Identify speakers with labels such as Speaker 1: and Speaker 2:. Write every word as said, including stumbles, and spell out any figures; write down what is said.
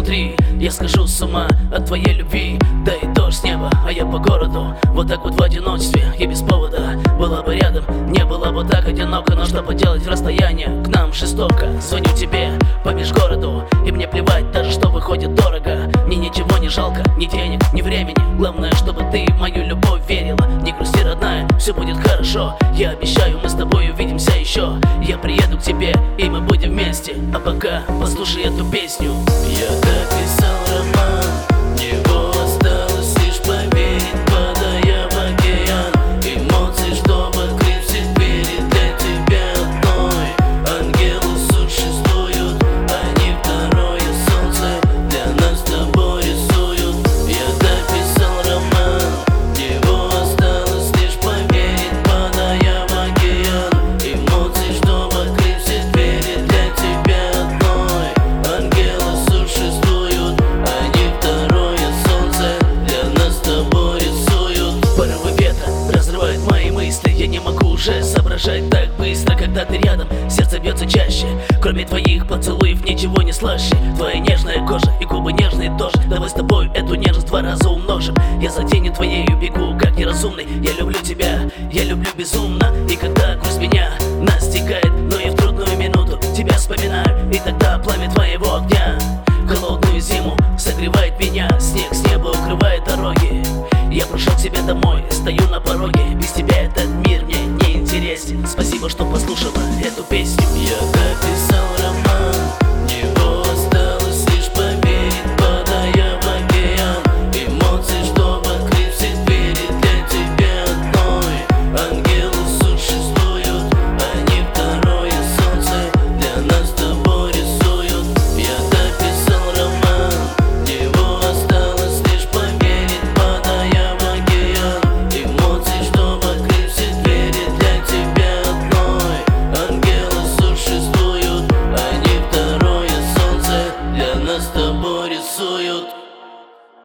Speaker 1: внутри. Я схожу с ума от твоей любви. Да и дождь с неба, а я по городу. Вот так вот в одиночестве и без повода. Была бы рядом, не было бы так одиноко. Но что поделать, расстояние к нам жестоко. Звоню тебе по межгороду, и мне плевать даже, что выходит дорого. Мне ничего не жалко, ни денег, ни времени. Главное, чтобы ты в мою любовь верила. Не грусти, родная, все будет хорошо. Я обещаю, мы с тобой увидимся еще. Я приеду к тебе, и мы будем вместе. А пока послушай эту песню.
Speaker 2: Я так писал роман, в него осталось лишь поверить, падая в океан эмоций, чтобы открыть все двери для тебя одной. Ангелы существуют, они второе солнце для нас с тобой рисуют. Я так писал роман, в него осталось лишь поверить, падая в океан эмоций, чтобы открыть все двери для тебя одной. Ангелы существуют, они второе солнце для нас с тобой рисуют.
Speaker 1: Порывы ветра разрывают мои мысли. Я не могу уже соображать так быстро, когда ты рядом. Сердце бьется чаще. Кроме твоих поцелуев ничего не слаще. Твоя нежная кожа и губы нежные тоже. Давай с тобой эту нежность два раза умножим. Я за тенью твоею бегу, как неразумный. Я люблю тебя, я люблю безумно. И когда грусть меня настигает, но и в трудную минуту тебя вспоминаю. И тогда пламя твоего огня